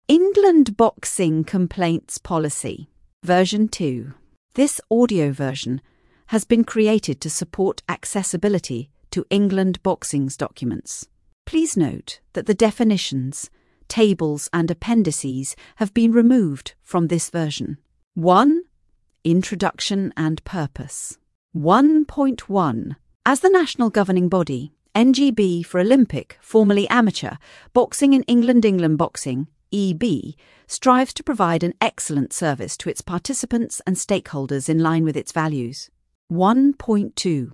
England Boxing Complaints Policy, Version 2. This audio version has been created to support accessibility to England Boxing's documents. Please note that the definitions, tables and appendices have been removed from this version. 1. Introduction and Purpose. 1.1. As the national governing body, NGB for Olympic, formerly amateur, boxing in England Boxing, EB, strives to provide an excellent service to its participants and stakeholders in line with its values. 1.2.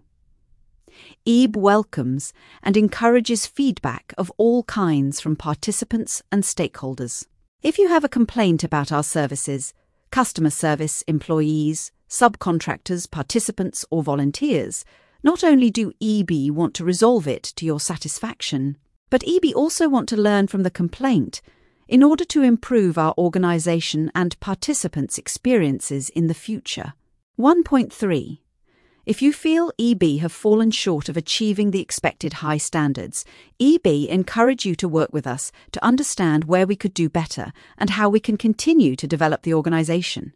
EB welcomes and encourages feedback of all kinds from participants and stakeholders. If you have a complaint about our services, customer service, employees, subcontractors, participants or volunteers, not only do EB want to resolve it to your satisfaction, but EB also want to learn from the complaint in order to improve our organisation and participants' experiences in the future. 1.3. If you feel EB have fallen short of achieving the expected high standards, EB encourage you to work with us to understand where we could do better and how we can continue to develop the organisation.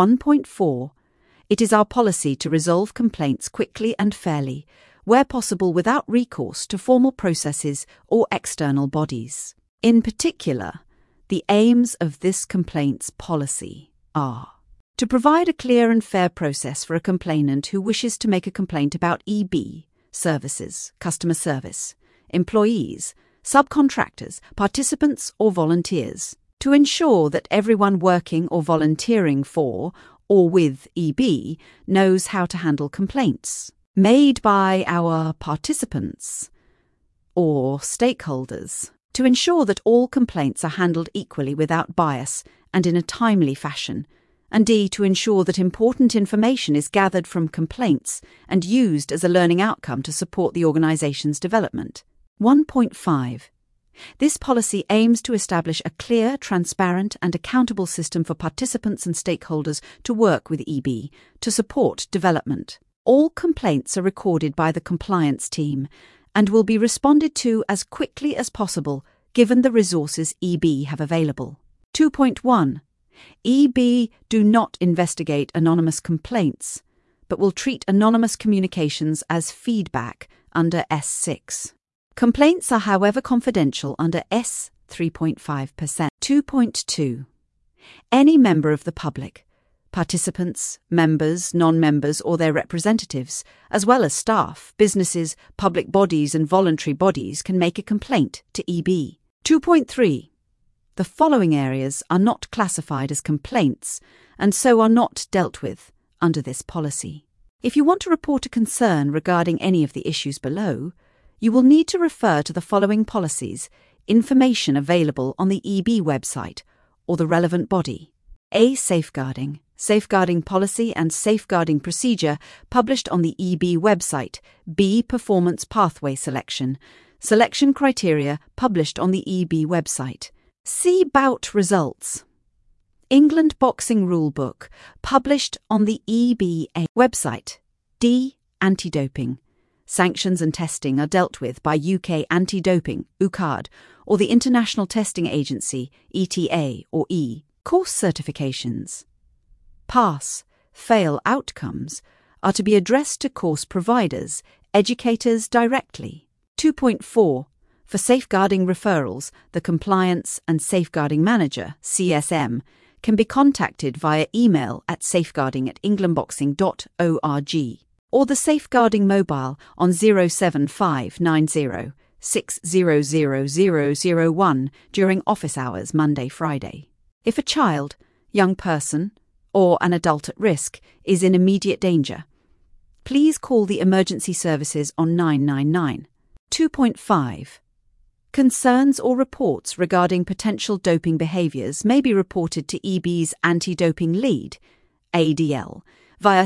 1.4. It is our policy to resolve complaints quickly and fairly, where possible without recourse to formal processes or external bodies. In particular, the aims of this complaints policy are to provide a clear and fair process for a complainant who wishes to make a complaint about EB, services, customer service, employees, subcontractors, participants or volunteers, to ensure that everyone working or volunteering for or with EB knows how to handle complaints made by our participants or stakeholders, to ensure that all complaints are handled equally without bias and in a timely fashion, and D. to ensure that important information is gathered from complaints and used as a learning outcome to support the organisation's development. 1.5. This policy aims to establish a clear, transparent and accountable system for participants and stakeholders to work with EB to support development. All complaints are recorded by the compliance team and will be responded to as quickly as possible given the resources EB have available. 2.1. EB do not investigate anonymous complaints, but will treat anonymous communications as feedback under S6. Complaints are however confidential under S 3.5%. 2.2. Any member of the public, participants, members, non-members or their representatives, as well as staff, businesses, public bodies and voluntary bodies can make a complaint to EB. 2.3. The following areas are not classified as complaints and so are not dealt with under this policy. If you want to report a concern regarding any of the issues below, you will need to refer to the following policies, information available on the EB website or the relevant body. A. Safeguarding. Safeguarding policy and safeguarding procedure published on the EB website. B. Performance pathway selection. Selection criteria published on the EB website. C. Bout results. England Boxing Rulebook published on the EBA website. D. Anti-doping. Sanctions and testing are dealt with by UK Anti-Doping, UKAD, or the International Testing Agency, ETA or E. Course certifications. Pass, fail outcomes are to be addressed to course providers, educators directly. 2.4. For safeguarding referrals, the Compliance and Safeguarding Manager, CSM, can be contacted via email at safeguarding@englandboxing.org or the Safeguarding Mobile on 07590 6000001 during office hours Monday-Friday. If a child, young person, or an adult at risk is in immediate danger, please call the emergency services on 999. 2.5. Concerns or reports regarding potential doping behaviours may be reported to EB's Anti-Doping Lead, ADL, via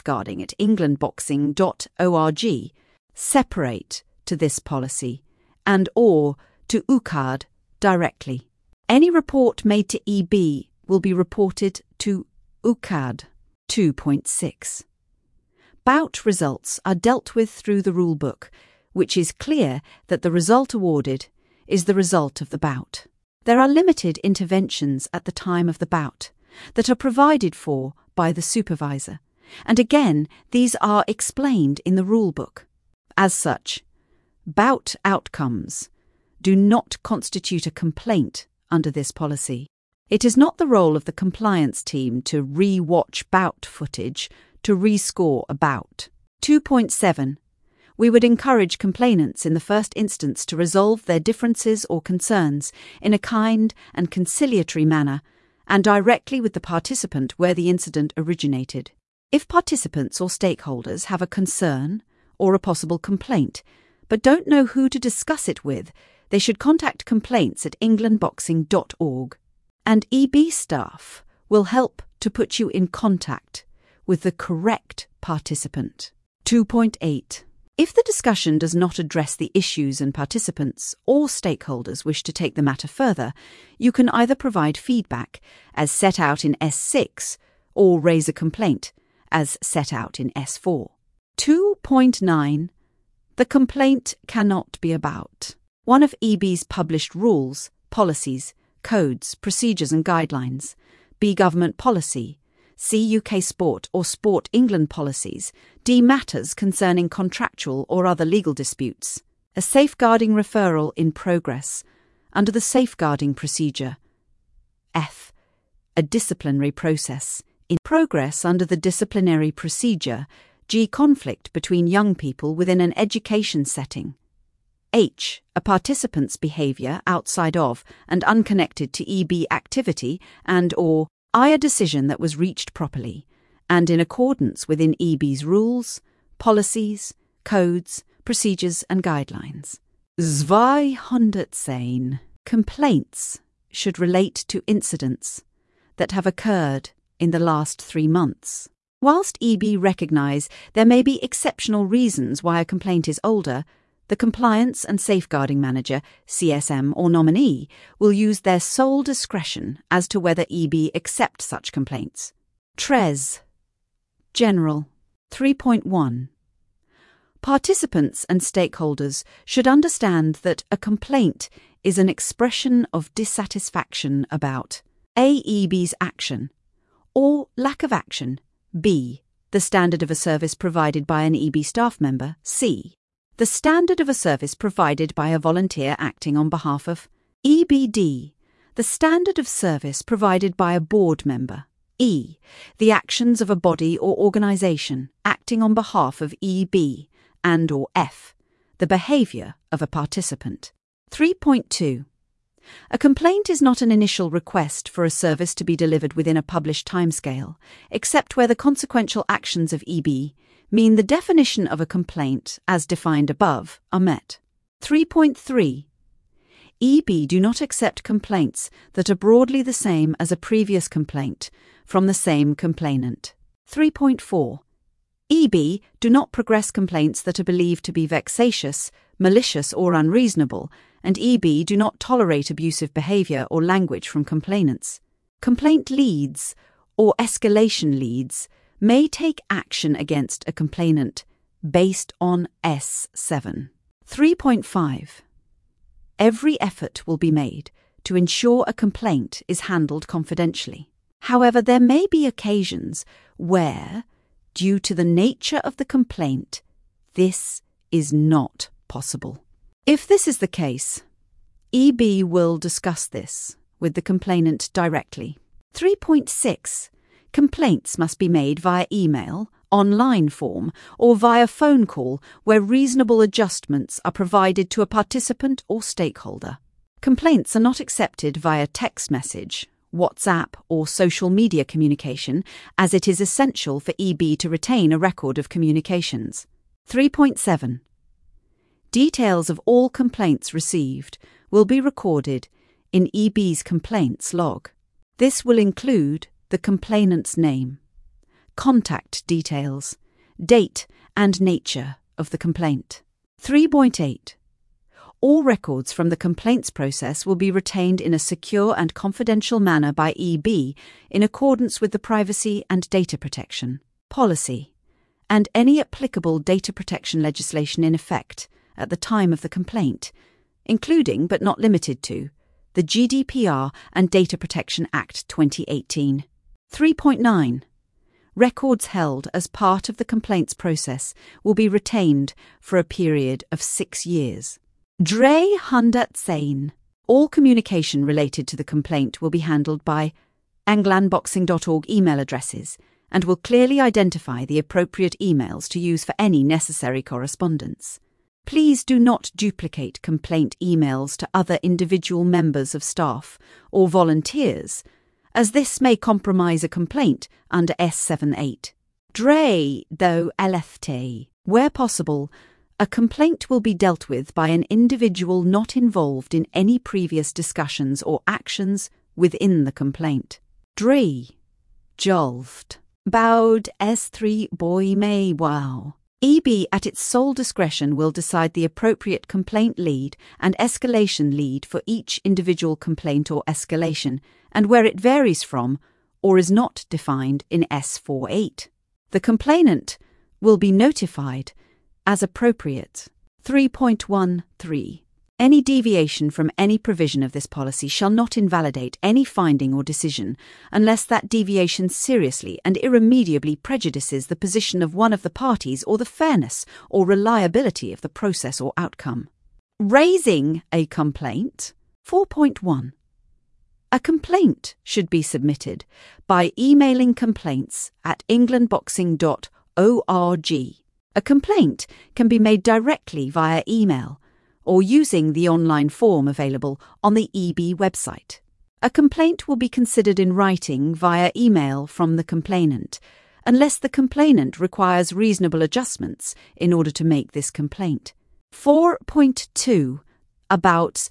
safeguarding@englandboxing.org, separate to this policy, and or to UKAD directly. Any report made to EB will be reported to UKAD. 2.6. Bout results are dealt with through the rulebook, which is clear that the result awarded is the result of the bout. There are limited interventions at the time of the bout that are provided for by the supervisor, and again, these are explained in the rulebook. As such, bout outcomes do not constitute a complaint under this policy. It is not the role of the compliance team to re-watch bout footage to rescore a bout. 2.7. We would encourage complainants in the first instance to resolve their differences or concerns in a kind and conciliatory manner and directly with the participant where the incident originated. If participants or stakeholders have a concern or a possible complaint but don't know who to discuss it with, they should contact complaints@englandboxing.org, and EB staff will help to put you in contact with the correct participant. 2.8. If the discussion does not address the issues and participants or stakeholders wish to take the matter further, you can either provide feedback, as set out in S6, or raise a complaint, as set out in S4. 2.9. The complaint cannot be about one of EB's published rules, policies, codes, procedures and guidelines, B government policy, C UK Sport or Sport England policies, D matters concerning contractual or other legal disputes, a safeguarding referral in progress under the safeguarding procedure, F, a disciplinary process in progress under the disciplinary procedure, G conflict between young people within an education setting, H, a participant's behaviour outside of and unconnected to EB activity and or I, a decision that was reached properly and in accordance within EB's rules, policies, codes, procedures and guidelines. 210. Complaints should relate to incidents that have occurred in the last 3 months. Whilst EB recognise there may be exceptional reasons why a complaint is older, the Compliance and Safeguarding Manager, CSM or nominee, will use their sole discretion as to whether EB accept such complaints. TRES. General. 3.1. Participants and stakeholders should understand that a complaint is an expression of dissatisfaction about A. EB's action, or lack of action, B. the standard of a service provided by an EB staff member, C. the standard of a service provided by a volunteer acting on behalf of EBD, the standard of service provided by a board member, E, the actions of a body or organisation acting on behalf of EB, and or F, the behaviour of a participant. 3.2. A complaint is not an initial request for a service to be delivered within a published timescale, except where the consequential actions of EB mean the definition of a complaint, as defined above, are met. 3.3. EB do not accept complaints that are broadly the same as a previous complaint from the same complainant. 3.4. EB do not progress complaints that are believed to be vexatious, malicious or unreasonable, and EB do not tolerate abusive behaviour or language from complainants. Complaint leads, or escalation leads, may take action against a complainant based on S7. 3.5. Every effort will be made to ensure a complaint is handled confidentially. However, there may be occasions where, due to the nature of the complaint, this is not possible. If this is the case, EB will discuss this with the complainant directly. 3.6. Complaints must be made via email, online form, or via phone call where reasonable adjustments are provided to a participant or stakeholder. Complaints are not accepted via text message, WhatsApp, or social media communication, as it is essential for EB to retain a record of communications. 3.7. Details of all complaints received will be recorded in EB's complaints log. This will include the complainant's name, contact details, date and nature of the complaint. 3.8. All records from the complaints process will be retained in a secure and confidential manner by EB in accordance with the Privacy and Data Protection Policy and any applicable data protection legislation in effect at the time of the complaint, including but not limited to the GDPR and Data Protection Act 2018. 3.9. Records held as part of the complaints process will be retained for a period of 6 years. 310. All communication related to the complaint will be handled by englandboxing.org email addresses and will clearly identify the appropriate emails to use for any necessary correspondence. Please do not duplicate complaint emails to other individual members of staff or volunteers, as this may compromise a complaint under S78. Though LFT. Where possible, a complaint will be dealt with by an individual not involved in any previous discussions or actions within the complaint. Jolft. Bowed S3 boy may wow. EB at its sole discretion will decide the appropriate complaint lead and escalation lead for each individual complaint or escalation, and where it varies from or is not defined in S48. The complainant will be notified as appropriate. 3.13. Any deviation from any provision of this policy shall not invalidate any finding or decision unless that deviation seriously and irremediably prejudices the position of one of the parties or the fairness or reliability of the process or outcome. Raising a complaint. 4.1. A complaint should be submitted by emailing complaints@englandboxing.org. A complaint can be made directly via email or using the online form available on the EB website. A complaint will be considered in writing via email from the complainant, unless the complainant requires reasonable adjustments in order to make this complaint. 4.2. About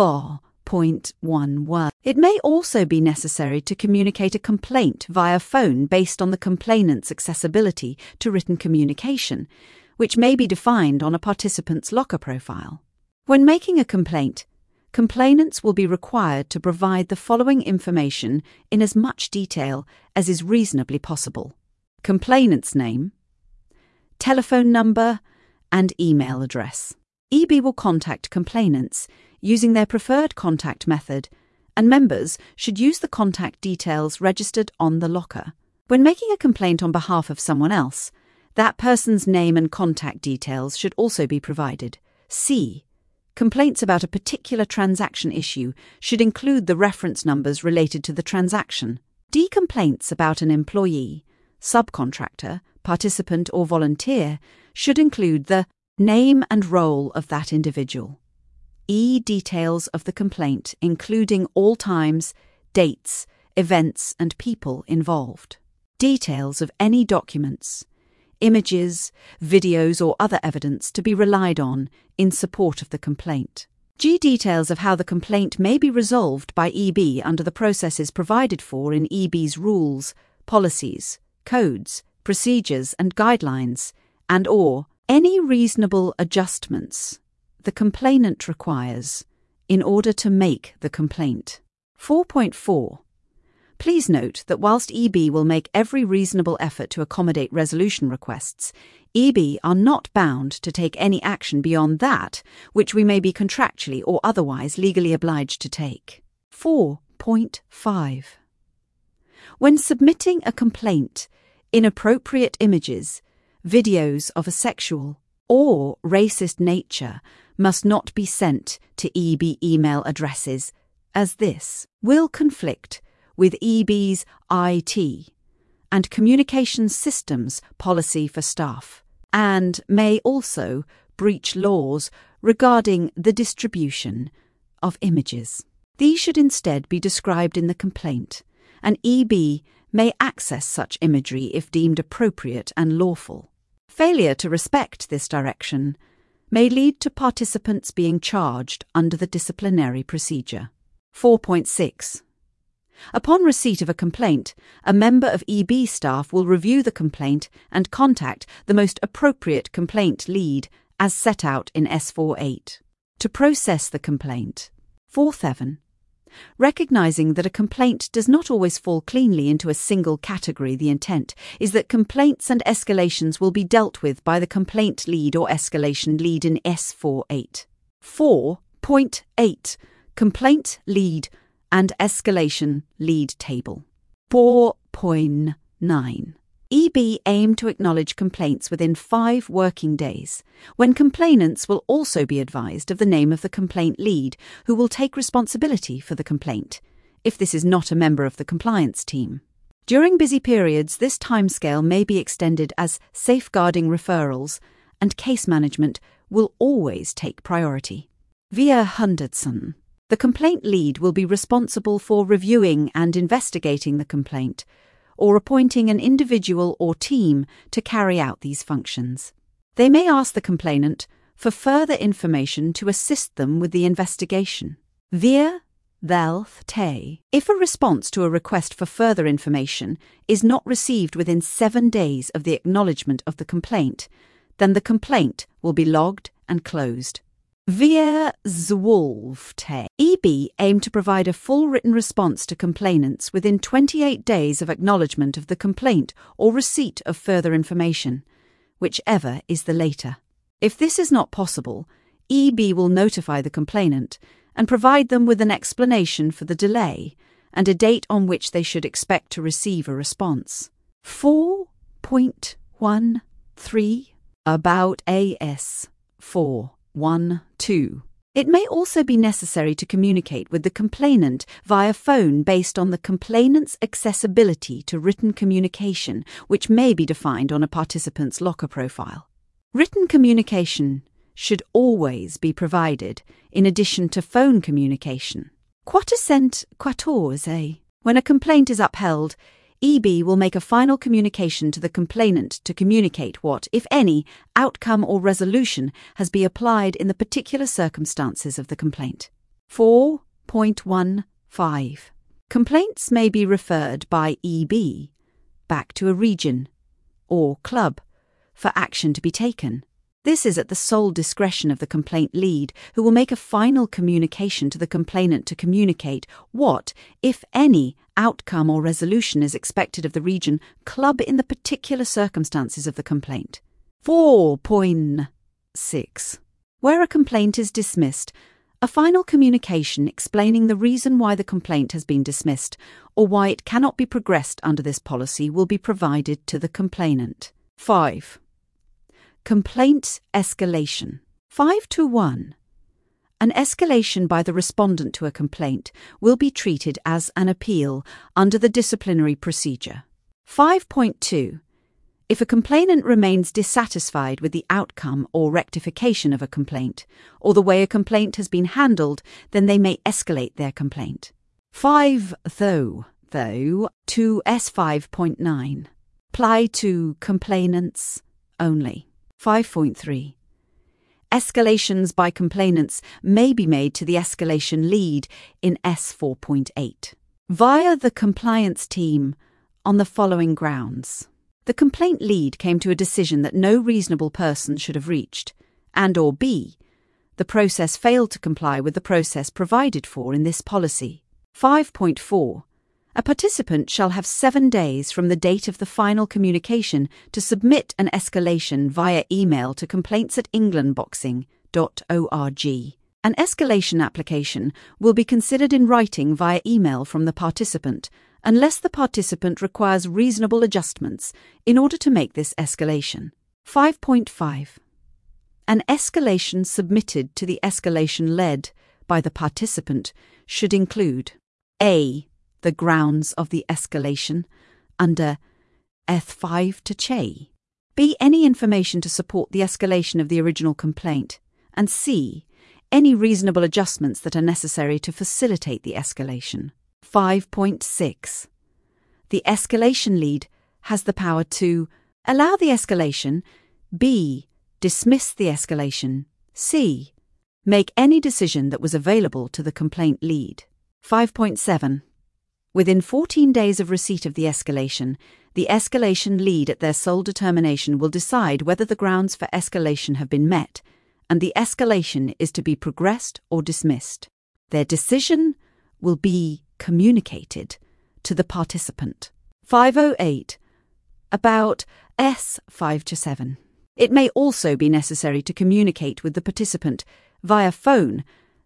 4.1. It may also be necessary to communicate a complaint via phone based on the complainant's accessibility to written communication, which may be defined on a participant's locker profile. When making a complaint, complainants will be required to provide the following information in as much detail as is reasonably possible: complainant's name, telephone number, and email address. EB will contact complainants using their preferred contact method, and members should use the contact details registered on the locker. When making a complaint on behalf of someone else, that person's name and contact details should also be provided. C. Complaints about a particular transaction issue should include the reference numbers related to the transaction. D. Complaints about an employee, subcontractor, participant or volunteer should include the name and role of that individual. E. Details of the complaint, including all times, dates, events and people involved. Details of any documents, images, videos or other evidence to be relied on in support of the complaint. G. Details of how the complaint may be resolved by EB under the processes provided for in EB's rules, policies, codes, procedures and guidelines, and or any reasonable adjustments the complainant requires in order to make the complaint. 4.4. Please note that whilst EB will make every reasonable effort to accommodate resolution requests, EB are not bound to take any action beyond that which we may be contractually or otherwise legally obliged to take. 4.5. When submitting a complaint, inappropriate images, videos of a sexual or racist nature must not be sent to EB email addresses, as this will conflict with EB's IT and Communications Systems policy for staff, and may also breach laws regarding the distribution of images. These should instead be described in the complaint, and EB may access such imagery if deemed appropriate and lawful. Failure to respect this direction may lead to participants being charged under the disciplinary procedure. 4.6. Upon receipt of a complaint, a member of EB staff will review the complaint and contact the most appropriate complaint lead as set out in S48. To process the complaint. 4.7. Recognizing that a complaint does not always fall cleanly into a single category, the intent is that complaints and escalations will be dealt with by the complaint lead or escalation lead in S48. 4.8. Complaint Lead and Escalation Lead Table. 4.9. EB aim to acknowledge complaints within 5 working days, when complainants will also be advised of the name of the complaint lead, who will take responsibility for the complaint, if this is not a member of the compliance team. During busy periods, this timescale may be extended as safeguarding referrals, and case management will always take priority. Via Henderson. The complaint lead will be responsible for reviewing and investigating the complaint, or appointing an individual or team to carry out these functions. They may ask the complainant for further information to assist them with the investigation. Via Te. If a response to a request for further information is not received within 7 days of the acknowledgement of the complaint, then the complaint will be logged and closed. Via Te. EB aim to provide a full written response to complainants within 28 days of acknowledgement of the complaint or receipt of further information, whichever is the later. If this is not possible, EB will notify the complainant and provide them with an explanation for the delay and a date on which they should expect to receive a response. 4.13. About AS 4.1.2. It may also be necessary to communicate with the complainant via phone based on the complainant's accessibility to written communication, which may be defined on a participant's locker profile. Written communication should always be provided in addition to phone communication. Quattucent 14. When a complaint is upheld, EB will make a final communication to the complainant to communicate what, if any, outcome or resolution has been applied in the particular circumstances of the complaint. 4.15. Complaints may be referred by EB back to a region or club for action to be taken. This is at the sole discretion of the complaint lead, who will make a final communication to the complainant to communicate what, if any, outcome or resolution is expected of the region club in the particular circumstances of the complaint. 4.6. Where a complaint is dismissed, a final communication explaining the reason why the complaint has been dismissed or why it cannot be progressed under this policy will be provided to the complainant. 5. Complaint escalation. 5.1. An escalation by the respondent to a complaint will be treated as an appeal under the disciplinary procedure. 5.2. If a complainant remains dissatisfied with the outcome or rectification of a complaint, or the way a complaint has been handled, then they may escalate their complaint. 5. To S5.9. Apply to complainants only. 5.3. Escalations by complainants may be made to the escalation lead in S4.8 via the compliance team on the following grounds. The complaint lead came to a decision that no reasonable person should have reached, and or B, the process failed to comply with the process provided for in this policy. 5.4. A participant shall have 7 days from the date of the final communication to submit an escalation via email to complaints@englandboxing.org. An escalation application will be considered in writing via email from the participant, unless the participant requires reasonable adjustments in order to make this escalation. 5.5. An escalation submitted to the escalation led by the participant should include A. The grounds of the escalation under F5 to Che. B. Any information to support the escalation of the original complaint. And C. Any reasonable adjustments that are necessary to facilitate the escalation. 5.6. The escalation lead has the power to allow the escalation, B. Dismiss the escalation, C. Make any decision that was available to the complaint lead. 5.7. Within 14 days of receipt of the escalation lead at their sole determination will decide whether the grounds for escalation have been met, and the escalation is to be progressed or dismissed. Their decision will be communicated to the participant. 508. About S5 to 7. It may also be necessary to communicate with the participant via phone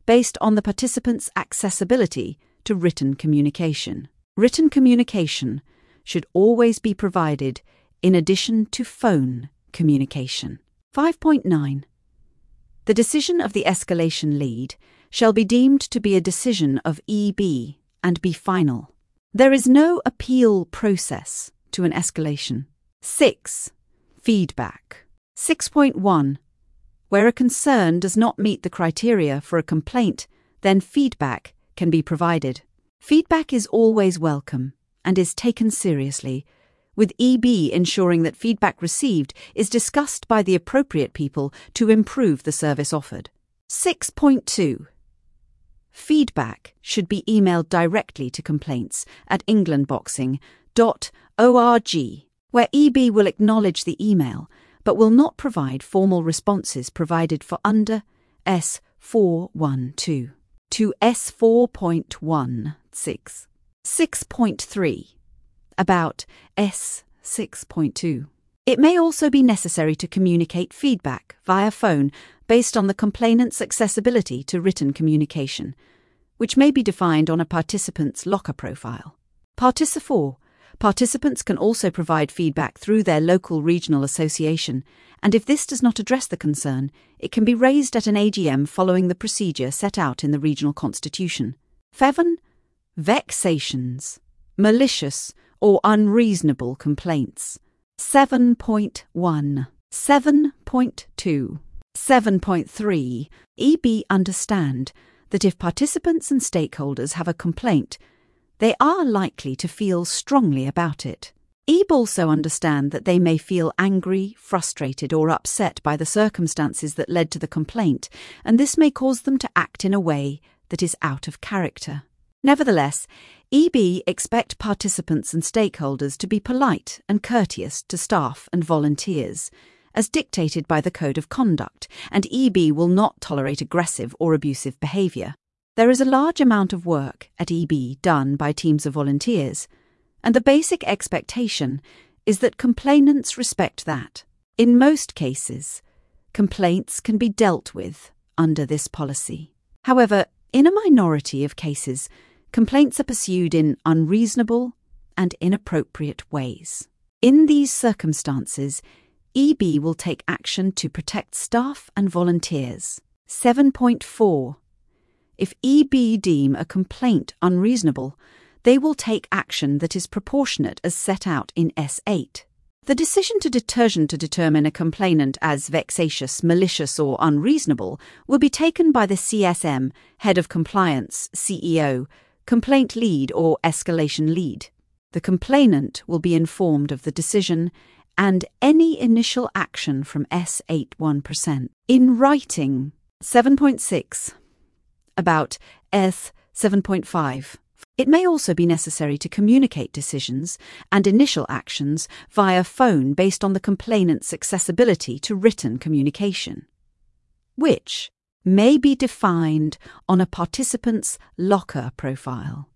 based on the participant's accessibility to written communication. Written communication should always be provided in addition to phone communication. 5.9. The decision of the escalation lead shall be deemed to be a decision of EB and be final. There is no appeal process to an escalation. 6. Feedback. 6.1. Where a concern does not meet the criteria for a complaint, then feedback can be provided. Feedback is always welcome and is taken seriously, with EB ensuring that feedback received is discussed by the appropriate people to improve the service offered. 6.2. Feedback should be emailed directly to complaints@englandboxing.org, where EB will acknowledge the email but will not provide formal responses provided for under S412 to S4.16. 6.3. About S6.2. It may also be necessary to communicate feedback via phone based on the complainant's accessibility to written communication, which may be defined on a participant's locker profile. 4. Participants can also provide feedback through their local regional association, and if this does not address the concern, it can be raised at an AGM following the procedure set out in the regional constitution. 7. Vexations, malicious or unreasonable complaints. 7.1. 7.2. 7.3. EB understand that if participants and stakeholders have a complaint, they are likely to feel strongly about it. EB also understand that they may feel angry, frustrated or upset by the circumstances that led to the complaint, and this may cause them to act in a way that is out of character. Nevertheless, EB expect participants and stakeholders to be polite and courteous to staff and volunteers, as dictated by the Code of Conduct, and EB will not tolerate aggressive or abusive behaviour. There is a large amount of work at EB done by teams of volunteers, and the basic expectation is that complainants respect that. In most cases, complaints can be dealt with under this policy. However, in a minority of cases, complaints are pursued in unreasonable and inappropriate ways. In these circumstances, EB will take action to protect staff and volunteers. 7.4. If EB deem a complaint unreasonable, they will take action that is proportionate as set out in S8. The decision to determine a complainant as vexatious, malicious or unreasonable will be taken by the CSM, Head of Compliance, CEO, Complaint Lead or Escalation Lead. The complainant will be informed of the decision and any initial action from S81%. In writing. 7.6. About S7.5. It may also be necessary to communicate decisions and initial actions via phone based on the complainant's accessibility to written communication, which may be defined on a participant's locker profile.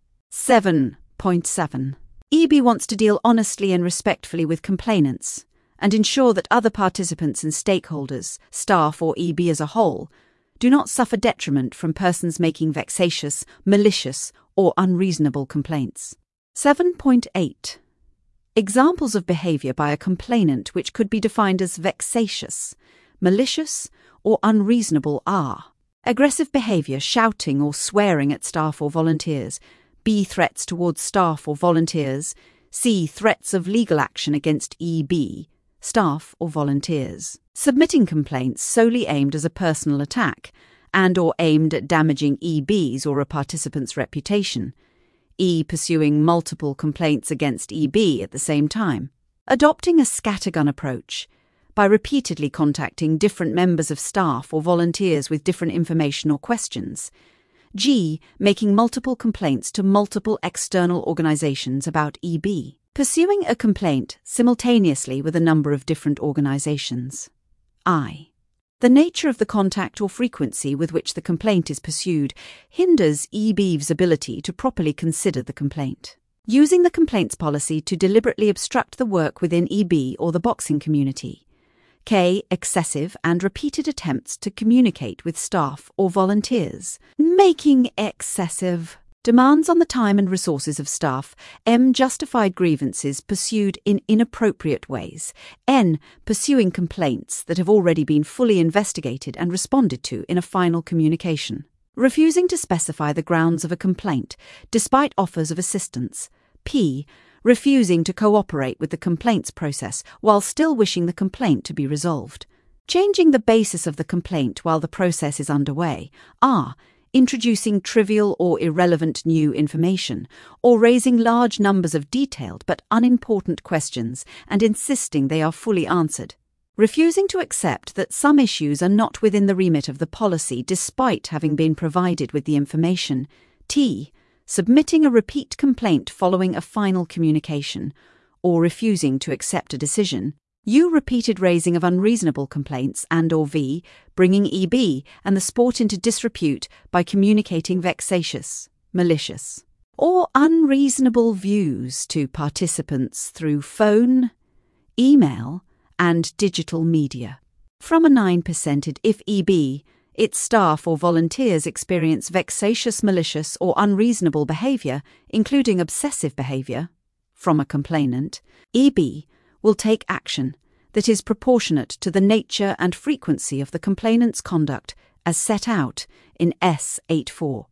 7.7. EB wants to deal honestly and respectfully with complainants and ensure that other participants and stakeholders, staff or EB as a whole, do not suffer detriment from persons making vexatious, malicious or unreasonable complaints. 7.8. Examples of behaviour by a complainant which could be defined as vexatious, malicious or unreasonable are aggressive behaviour, shouting or swearing at staff or volunteers, B. Threats towards staff or volunteers, C. Threats of legal action against EB, staff or volunteers. Submitting complaints solely aimed as a personal attack and or aimed at damaging EB's or a participant's reputation. E. Pursuing multiple complaints against EB at the same time. Adopting a scattergun approach by repeatedly contacting different members of staff or volunteers with different information or questions. G. Making multiple complaints to multiple external organisations about EB. Pursuing a complaint simultaneously with a number of different organisations. I. The nature of the contact or frequency with which the complaint is pursued hinders EB's ability to properly consider the complaint. Using the complaints policy to deliberately obstruct the work within EB or the boxing community K. Excessive and repeated attempts to communicate with staff or volunteers, making excessive demands on the time and resources of staff. M. Justified grievances pursued in inappropriate ways. N. Pursuing complaints that have already been fully investigated and responded to in a final communication. Refusing to specify the grounds of a complaint, despite offers of assistance. P. Refusing to cooperate with the complaints process while still wishing the complaint to be resolved. Changing the basis of the complaint while the process is underway. R. Introducing trivial or irrelevant new information, or raising large numbers of detailed but unimportant questions and insisting they are fully answered. Refusing to accept that some issues are not within the remit of the policy despite having been provided with the information. T. Submitting a repeat complaint following a final communication, or refusing to accept a decision. U. Repeated raising of unreasonable complaints or V. Bringing EB and the sport into disrepute by communicating vexatious, malicious, or unreasonable views to participants through phone, email, and digital media. From a 9% if EB, its staff or volunteers experience vexatious, malicious, or unreasonable behavior, including obsessive behavior, from a complainant, EB will take action that is proportionate to the nature and frequency of the complainant's conduct as set out in S84.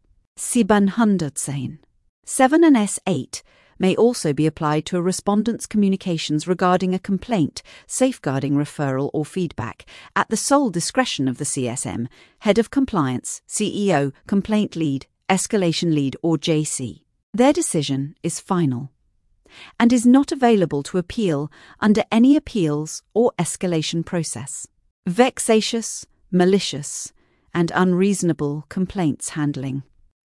710. 7 and S8 may also be applied to a respondent's communications regarding a complaint, safeguarding referral or feedback, at the sole discretion of the CSM, Head of Compliance, CEO, Complaint Lead, Escalation Lead or JC. Their decision is final and is not available to appeal under any appeals or escalation process. Vexatious, malicious, and unreasonable complaints handling.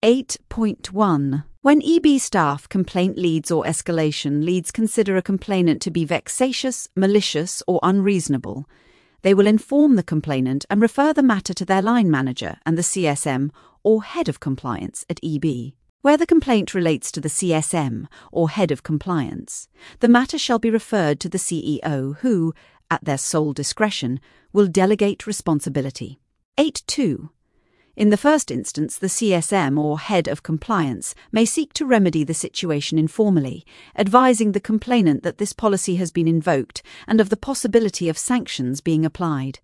8.1. When EB staff, complaint leads or escalation leads consider a complainant to be vexatious, malicious, or unreasonable, they will inform the complainant and refer the matter to their line manager and the CSM or Head of Compliance at EB. Where the complaint relates to the CSM or Head of Compliance, the matter shall be referred to the CEO who, at their sole discretion, will delegate responsibility. 8.2. In the first instance, the CSM or Head of Compliance may seek to remedy the situation informally, advising the complainant that this policy has been invoked and of the possibility of sanctions being applied.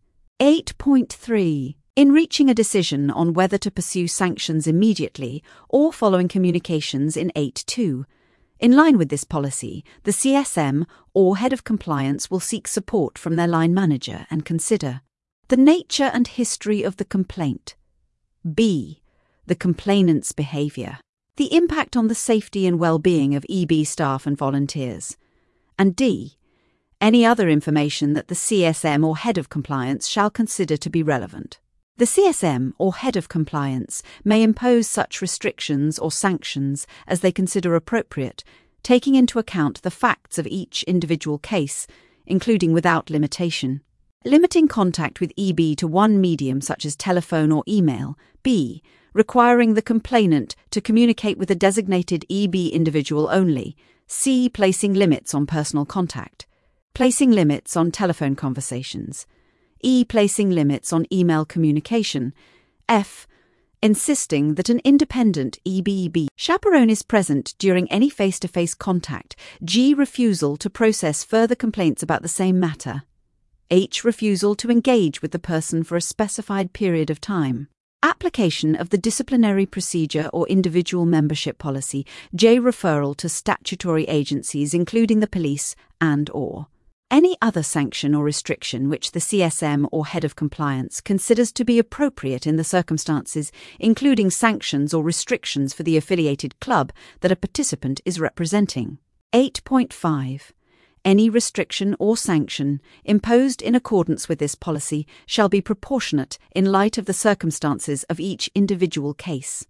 8.3. In reaching a decision on whether to pursue sanctions immediately or following communications in 8.2, in line with this policy, the CSM or Head of Compliance will seek support from their line manager and consider the nature and history of the complaint, B. The complainant's behaviour, the impact on the safety and well-being of EB staff and volunteers, and D. Any other information that the CSM or Head of Compliance shall consider to be relevant. The CSM or Head of Compliance may impose such restrictions or sanctions as they consider appropriate, taking into account the facts of each individual case, including without limitation. Limiting contact with EB to one medium such as telephone or email. B. Requiring the complainant to communicate with a designated EB individual only. C. Placing limits on personal contact. Placing limits on telephone conversations. E. Placing limits on email communication. F. Insisting that an independent EBEB chaperone is present during any face-to-face contact. G. Refusal to process further complaints about the same matter. H. Refusal to engage with the person for a specified period of time. Application of the disciplinary procedure or individual membership policy. J. Referral to statutory agencies including the police and/or any other sanction or restriction which the CSM or Head of Compliance considers to be appropriate in the circumstances, including sanctions or restrictions for the affiliated club that a participant is representing. 8.5. Any restriction or sanction imposed in accordance with this policy shall be proportionate in light of the circumstances of each individual case.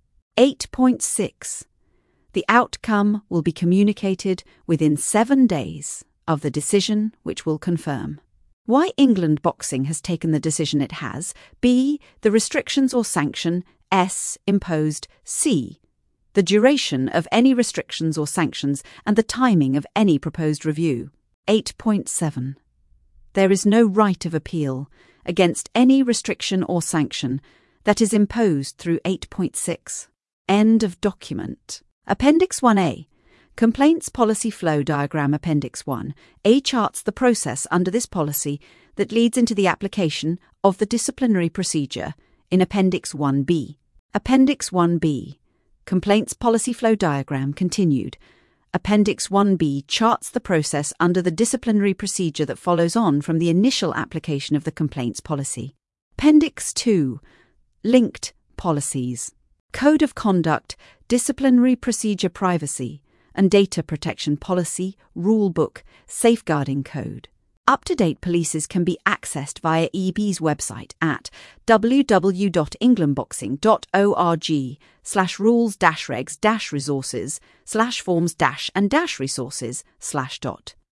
8.6. The outcome will be communicated within 7 days of the decision which will confirm why England Boxing has taken the decision it has, B. The restrictions or sanction, S. Imposed, C. The duration of any restrictions or sanctions and the timing of any proposed review. 8.7. There is no right of appeal against any restriction or sanction that is imposed through 8.6. End of document. Appendix 1A. Complaints Policy Flow Diagram. Appendix 1. A charts the process under this policy that leads into the application of the disciplinary procedure in Appendix 1B. Appendix 1B. Complaints Policy Flow Diagram continued. Appendix 1B charts the process under the disciplinary procedure that follows on from the initial application of the complaints policy. Appendix 2. Linked policies. Code of Conduct, Disciplinary Procedure Privacy and Data Protection Policy, Rulebook, Safeguarding Code. Up-to-date policies can be accessed via EB's website at www.englandboxing.org/rules-regs-resources/forms-and-resources/.